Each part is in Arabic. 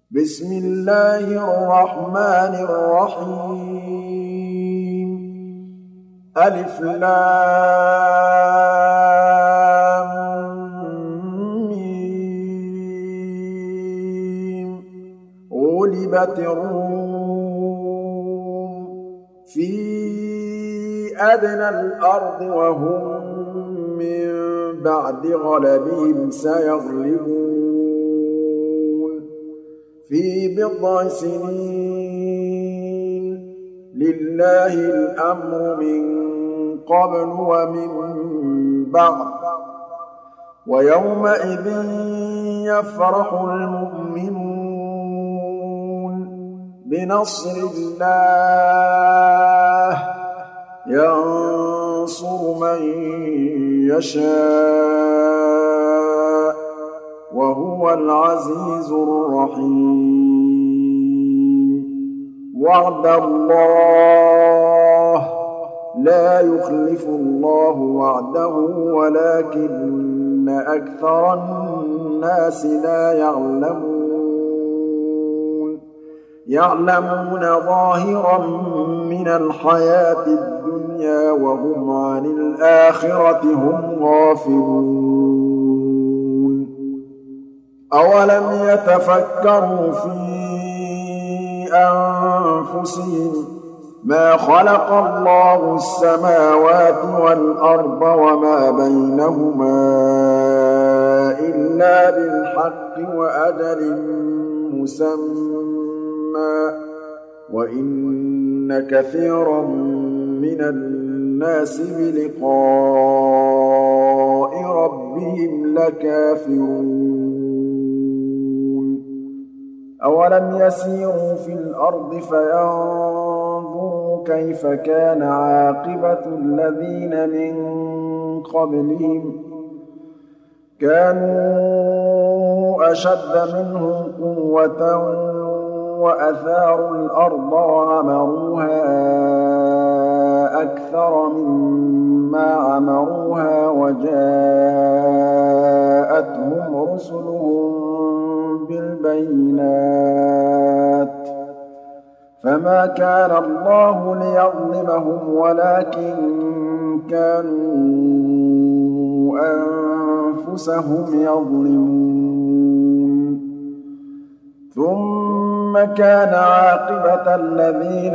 بسم الله الرحمن الرحيم ألف لام ميم غلبت الروم في أدنى الأرض وهم من بعد غلبهم سيغلبون في بضع سنين لله الأمر من قبل ومن بعد ويومئذ يفرح المؤمنون بنصر الله ينصر من يشاء وهو العزيز الرحيم وعد الله لا يخلف الله وعده ولكن أكثر الناس لا يعلمون ظاهرا من الحياة الدنيا وهم عن الآخرة هم غافلون أولم يتفكروا في أنفسهم ما خلق الله السماوات والأرض وما بينهما إلا بالحق وأجل مسمى وإن كثيرا من الناس بلقاء ربهم لكافرون أولم يسيروا في الأرض فينظروا كيف كان عاقبة الذين من قبلهم كانوا أشد منهم قوة وأثاروا الأرض وعمروها أكثر مما عمروها وجاءتهم رسلهم بالبينات فما كان الله ليظلمهم ولكن كانوا أنفسهم يظلمون ثم كان عاقبة الذين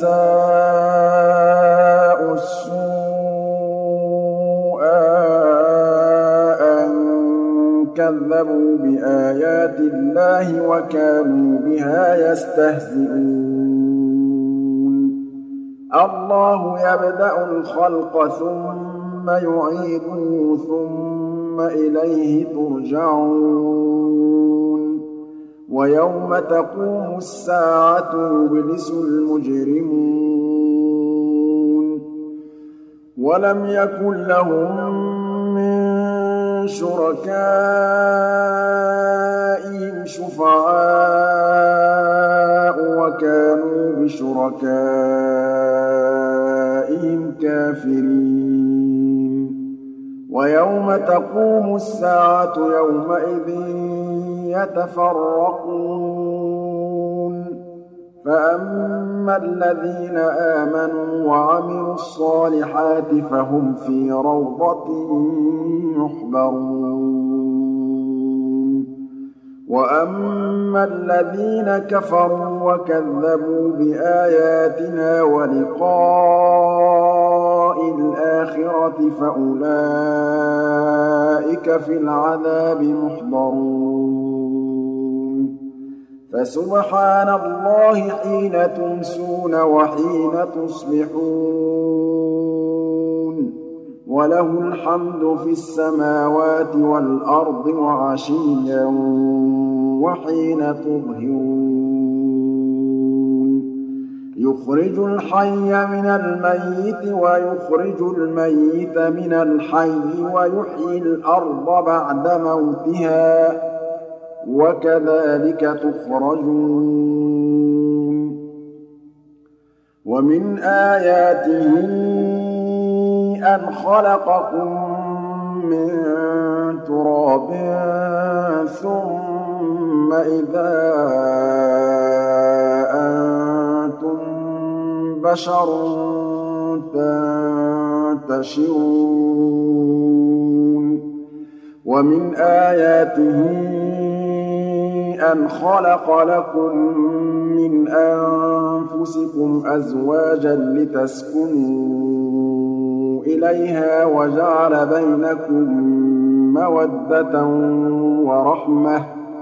أساءوا السوء أن كذبوا بآيات الله وكانوا بها يستهزئون الله يبدأ الخلق ثم يعيده ثم إليه ترجعون ويوم تقوم الساعة يبلس المجرمون ولم يكن لهم من شركائهم شفعاء وكانوا بشركائهم كافرين ويوم تقوم الساعة يومئذ يتفرقون فأما الذين آمنوا وعملوا الصالحات فهم في روضة يحبرون وأما الذين كفروا وكذبوا بآياتنا ولقاء الآخرة فأولئك في العذاب محضرون فسبحان الله حين تمسون وحين تصبحون وله الحمد في السماوات والأرض وعشيا وحين تظهرون يخرج الحي من الميت ويخرج الميت من الحي ويحيي الأرض بعد موتها وكذلك تخرجون ومن آياته أن خلقكم من تراب ثم ثُمَّ إِذَا أَنتُم بَشَرٌ تَنتَشِرُونَ وَمِنْ آيَاتِهِ أَنْ خَلَقَ لَكُم مِّنْ أَنفُسِكُمْ أَزْوَاجًا لِّتَسْكُنُوا إِلَيْهَا وَجَعَلَ بَيْنَكُم مَّوَدَّةً وَرَحْمَةً ۚ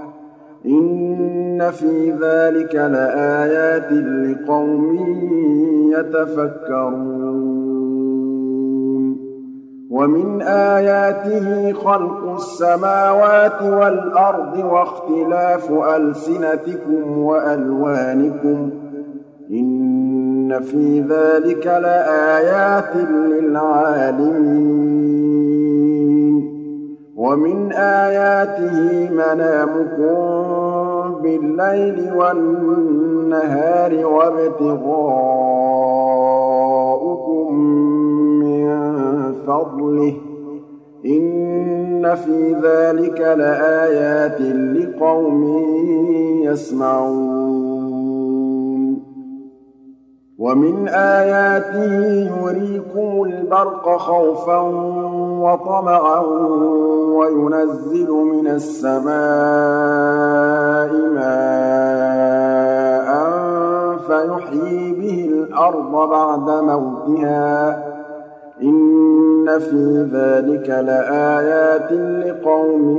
إِنَّ فِي ذَٰلِكَ لَآيَاتٍ لِّقَوْمٍ يَتَفَكَّرُونَ وَمِنْ آيَاتِهِ خَلْقُ السَّمَاوَاتِ وَالْأَرْضِ وَاخْتِلَافُ أَلْسِنَتِكُمْ وَأَلْوَانِكُمْ ۚ إِنَّ فِي ذَٰلِكَ لَآيَاتٍ لِّلْعَالِمِينَ وَمِنْ آيَاتِهِ مَنَامُكُم بِاللَّيْلِ وَالنَّهَارِ وَابْتِغَاؤُكُم مِّن فَضْلِهِ ۚ إِنَّ فِي ذَٰلِكَ لَآيَاتٍ لِّقَوْمٍ يَسْمَعُونَ وَمِنْ آيَاتِهِ يُرِيكُمُ الْبَرْقَ خَوْفًا وَطَمَعًا وَيُنَزِّلُ مِنَ السَّمَاءِ مَاءً فَيُحْيِي بِهِ الْأَرْضَ بَعْدَ مَوْتِهَا ۚ إِنَّ فِي ذَٰلِكَ لَآيَاتٍ لِّقَوْمٍ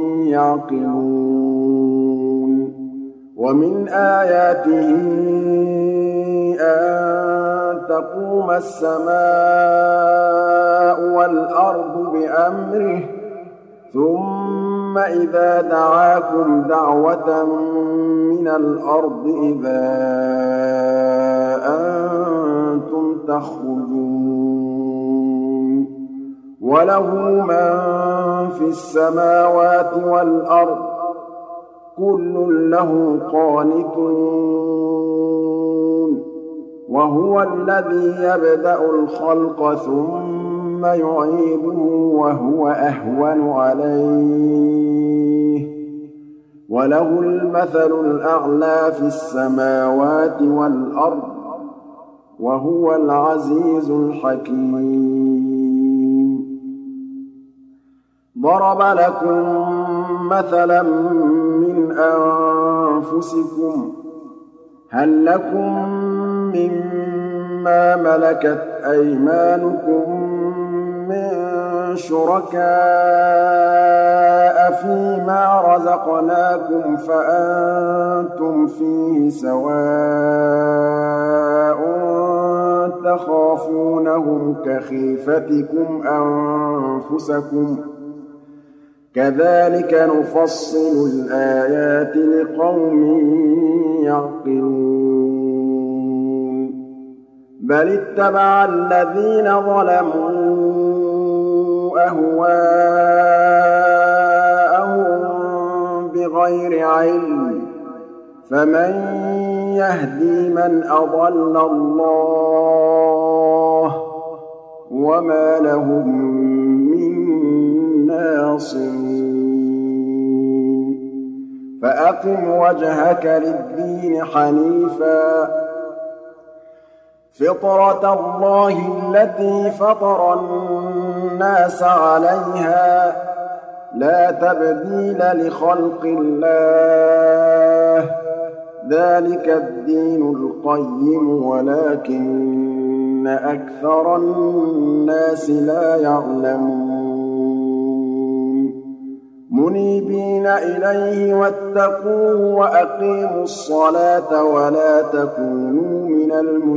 يَعْقِلُونَ وَمِنْ آيَاتِهِ أَن تَقُومَ السَّمَاءُ وَالْأَرْضُ بِأَمْرِهِ ثُمَّ إِذَا دَعَاكُمْ دَعْوَةً مِّنَ الْأَرْضِ إِذَا أَنتُمْ تَخْرُجُونَ وَلَهُ مَن فِي السَّمَاوَاتِ وَالْأَرْضِ ۖ كُلٌّ لَّهُ قَانِتُونَ وَهُوَ الَّذِي يَبْدَأُ الْخَلْقَ ثُمَّ يُعِيدُهُ وَهُوَ أَهْوَنُ عَلَيْهِ ۚ وَلَهُ الْمَثَلُ الْأَعْلَىٰ فِي السَّمَاوَاتِ وَالْأَرْضِ ۚ وَهُوَ الْعَزِيزُ الْحَكِيمُ ضَرَبَ لَكُم مَّثَلًا مِّنْ أَنفُسِكُمْ ۖ هَل لَّكُم مِّمَّا مَلَكَتْ أَيْمَانُكُم مِّن شُرَكَاءَ فِيمَا رَزَقْنَاكُمْ فَأَنتُمْ فِيهِ سَوَاءٌ تَخَافُونَهُمْ كَخِيفَتِكُمْ أَنفُسَكُمْ ۚ كَذَٰلِكَ نُفَصِّلُ الْآيَاتِ لِقَوْمٍ يَعْقِلُونَ بَلِ اتَّبَعَ الَّذِينَ ظَلَمُوا أَهْوَاءَهُم بِغَيْرِ عِلْمٍ ۖ فَمَن يَهْدِي مَنْ أَضَلَّ اللَّهُ ۖ وَمَا لَهُم مِّن نَّاصِرِينَ فَأَقِمْ وَجْهَكَ لِلدِّينِ حَنِيفًا ۚ فِطْرَتَ اللَّهِ الَّتِي فَطَرَ النَّاسَ عَلَيْهَا ۚ لَا تَبْدِيلَ لِخَلْقِ اللَّهِ ۚ ذَٰلِكَ الدِّينُ الْقَيِّمُ وَلَٰكِنَّ أَكْثَرَ النَّاسِ لَا يَعْلَمُونَ مُنِيبِينَ إِلَيْهِ وَاتَّقُوهُ وَأَقِيمُوا الصَّلَاةَ وَلَا تَكُونُوا مِنَ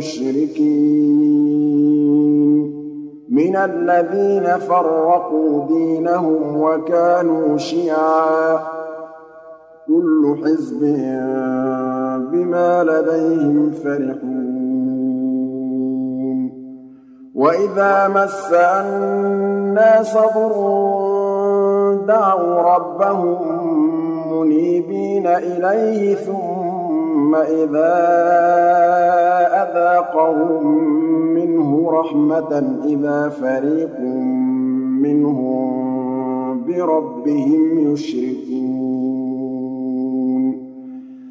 الْمُشْرِكِينَ مِنَ الَّذِينَ فَرَّقُوا دِينَهُمْ وَكَانُوا شِيَعًا ۖ كُلُّ حِزْبٍ بِمَا لَدَيْهِمْ فَرِحُونَ وَإِذَا مَسَّ النَّاسَ ضُرٌّ دَعَوْا رَبَّهُم مُّنِيبِينَ إِلَيْهِ ثُمَّ إِذَا أَذَاقَهُم مِّنْهُ رَحْمَةً إِذَا فَرِيقٌ مِّنْهُم بِرَبِّهِمْ يُشْرِكُونَ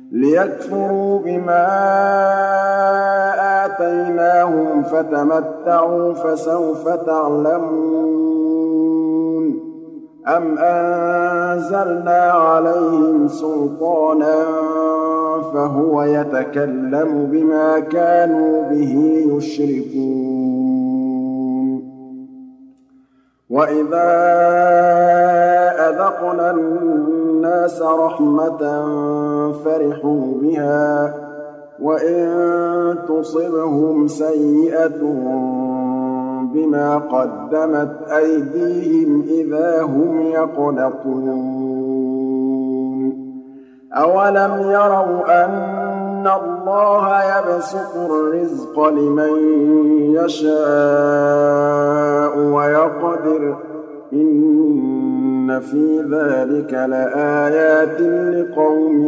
لِيَكْفُرُوا بِمَا آتَيْنَاهُمْ فَتَمَتَّعُوا فَسَوْفَ تَعْلَمُونَ أَمْ أَنزَلْنَا عَلَيْهِمْ سُلْطَانًا فَهُوَ يَتَكَلَّمُ بِمَا كَانُوا بِهِ يُشْرِكُونَ وَإِذَا أَذَقْنَا النَّاسَ رَحْمَةً فَرِحُوا بِهَا وَإِن تُصِبْهُمْ سَيِّئَةٌ بِمَا قَدَّمَتْ أَيْدِيهِمْ إِذَا هُمْ يَقْنَطُونَ أَوَلَمْ يَرَوْا أَنَّ اللَّهَ يَبْسُطُ الرِّزْقَ لِمَن يَشَاءُ وَيَقْدِرُ ۚ إِنَّ فِي ذَٰلِكَ لَآيَاتٍ لِّقَوْمٍ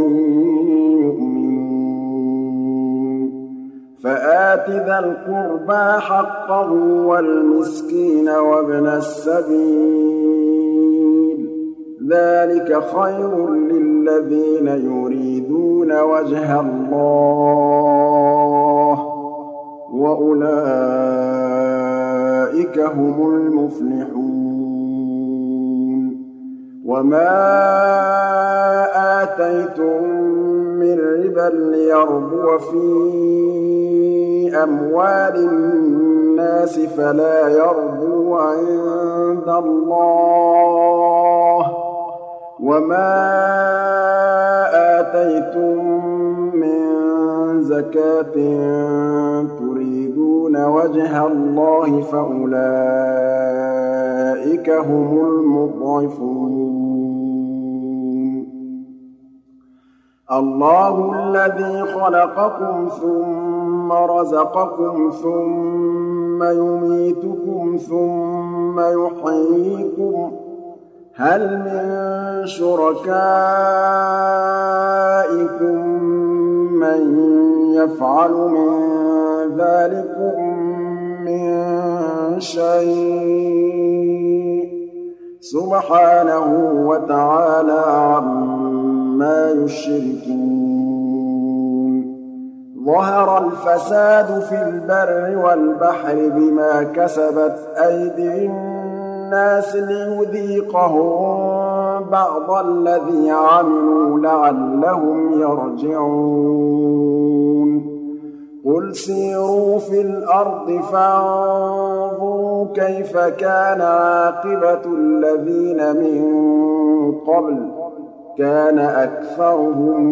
يُؤْمِنُونَ فَآتِ ذَا الْقُرْبَىٰ حَقَّهُ وَالْمِسْكِينَ وَابْنَ السَّبِيلِ ۚ ذَٰلِكَ خَيْرٌ لِّلَّذِينَ يُرِيدُونَ وَجْهَ اللَّهِ ۖ وَأُولَٰئِكَ هُمُ الْمُفْلِحُونَ وَمَا آتَيْتُم مِّن رِّبًا لِّيَرْبُوَ فِي أَمْوَالِ النَّاسِ فَلَا يَرْبُو عِندَ اللَّهِ ۖ وَمَا آتَيْتُم مِّن زَكَاةٍ تُرِيدُونَ وَجْهَ اللَّهِ فَأُولَٰئِكَ هُمُ الْمُضْعِفُونَ اللَّهُ الَّذِي خَلَقَكُمْ ثُمَّ رَزَقَكُمْ ثُمَّ يُمِيتُكُمْ ثُمَّ يُحْيِيكُمْ ۖ هَلْ مِن شُرَكَائِكُم مَّن يَفْعَلُ مِن ذَٰلِكُم مِّن شَيْءٍ ۚ سُبْحَانَهُ وَتَعَالَىٰ عَمَّا يُشْرِكُونَ ظَهَرَ الْفَسَادُ فِي الْبَرِّ وَالْبَحْرِ بِمَا كَسَبَتْ أَيْدِي النَّاسِ لِيُذِيقَهُم بَعْضَ الَّذِي عَمِلُوا لَعَلَّهُمْ يَرْجِعُونَ قُلْ سِيرُوا فِي الْأَرْضِ فَانظُرُوا كَيْفَ كَانَ عَاقِبَةُ الَّذِينَ مِن قَبْلُ ۚ كَانَ أَكْثَرُهُم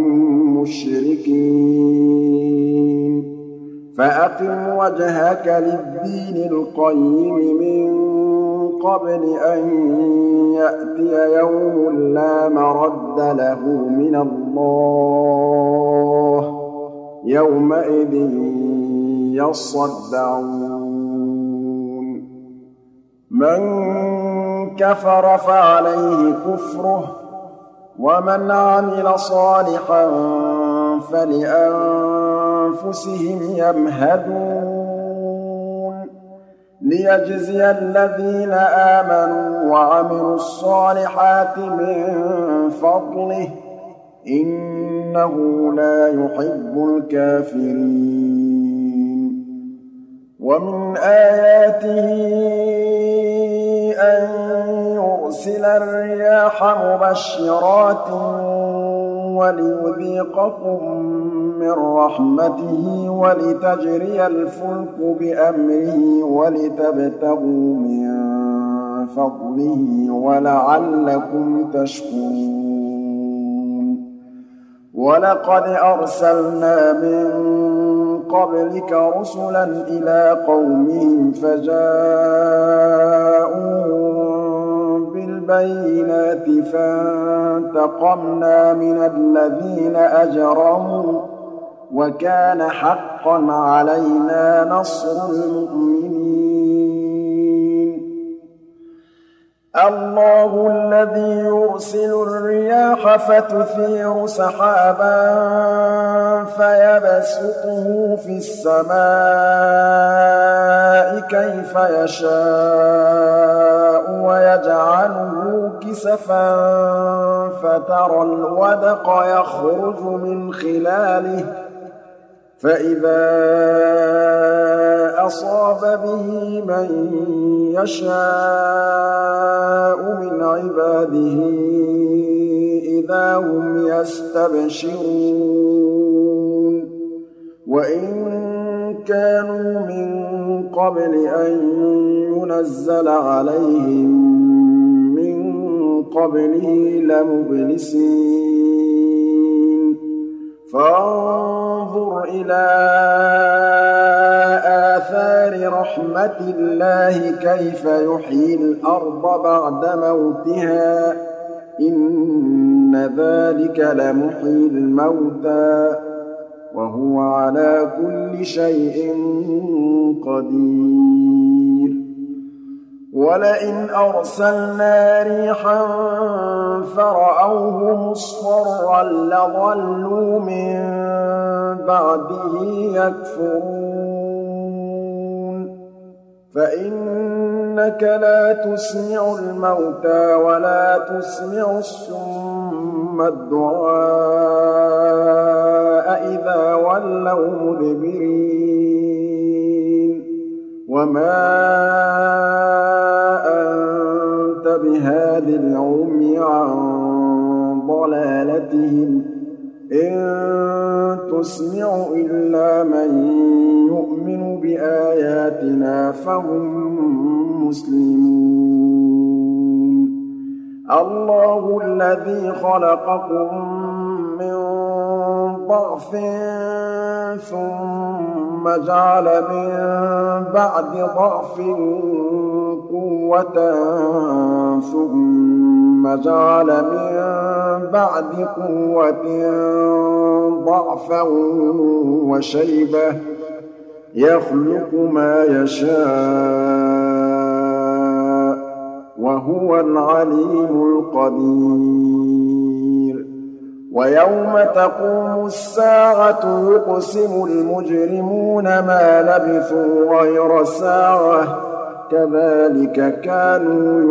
مُّشْرِكِينَ فَأَقِمْ وَجْهَكَ لِلدِّينِ الْقَيِّمِ مِن قَبْلِ أَن يَأْتِيَ يَوْمٌ لَّا مَرَدَّ لَهُ مِنَ اللَّهِ ۖ يَوْمَئِذٍ يَصَّدَّعُونَ مَن كَفَرَ فَعَلَيْهِ كُفْرُهُ ۖ وَمَنْ عَمِلَ صَالِحًا فَلِأَنفُسِهِمْ يَمْهَدُونَ لِيَجْزِيَ الَّذِينَ آمَنُوا وَعَمِلُوا الصَّالِحَاتِ مِن فَضْلِهِ ۚ إِنَّهُ لَا يُحِبُّ الْكَافِرِينَ وَمِنْ آيَاتِهِ أَن يُرْسِلَ الرِّيَاحَ مُبَشِّرَاتٍ وَلِيُذِيقَكُم مِّن رَّحْمَتِهِ وَلِتَجْرِيَ الْفُلْكُ بِأَمْرِهِ وَلِتَبْتَغُوا مِن فَضْلِهِ وَلَعَلَّكُمْ تَشْكُرُونَ وَلَقَدْ أَرْسَلْنَا مِن قَبْلِكَ رُسُلًا إِلَىٰ قَوْمِهِمْ فَجَاءُوهُم بِالْبَيِّنَاتِ فَانتَقَمْنَا مِنَ الَّذِينَ أَجْرَمُوا ۖ وَكَانَ حَقًّا عَلَيْنَا نَصْرُ الْمُؤْمِنِينَ اللَّهُ الَّذِي يُرْسِلُ الرِّيَاحَ فَتُثِيرُ سَحَابًا فيبسطه في السماء كيف يشاء ويجعله كسفا فترى الودق يخرج من خلاله فإذا أصاب به من يشاء من عباده إذا هم يستبشرون وإن كانوا من قبل أن ينزل عليهم من قبله لمبلسين فانظر إلى آثار رحمة الله كيف يحيي الأرض بعد موتها إن ذلك لمحيي الموتى وهو على كل شيء قدير ولئن أرسلنا ريحا فرأوه مصفرا لظلوا من بعده يكفرون فإنك لا تسمع الموتى ولا تسمع الصم الدعاء إذا ولوا مدبرين وما أنت بهادي العمي عن ضلالتهم إن تسمع إلا من يؤمن بآياتنا فهم مسلمون الله الذي خلقكم من ضعف ثم جعل من بعد ضعف قوة ثم جعل من بعد قوة ضعفا وشيبة يخلق ما يشاء وهو العليم القدير ويوم تقوم الساعة يقسم المجرمون ما لبثوا غير ساعة كذلك كانوا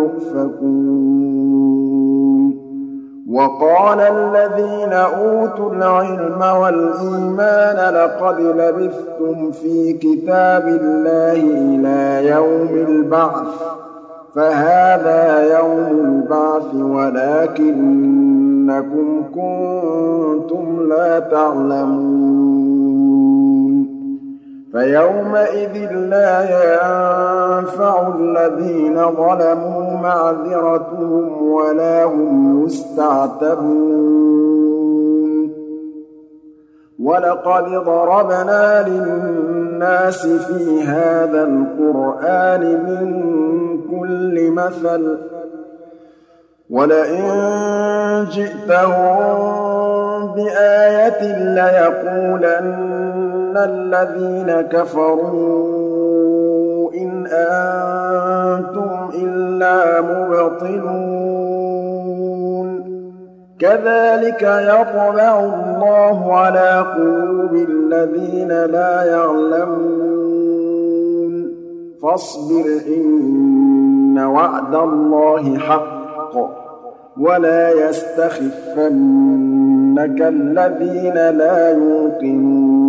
يؤفكون وقال الذين أوتوا العلم والإيمان لقد لبثتم في كتاب الله إلى يوم البعث فهذا يوم البعث ولكنكم كنتم لا تعلمون فيومئذ لا ينفع الذين ظلموا معذرتهم ولا هم يستعتبون ولقد ضربنا للناس في هذا القرآن من كل مثل ولئن جئتهم بآية ليقولن الذين كفروا إن أنتم إلا مبطلون كذلك يطبع الله على قلوب الذين لا يعلمون فاصبر إن وعد الله حق ولا يستخفنك الذين لا يوقنون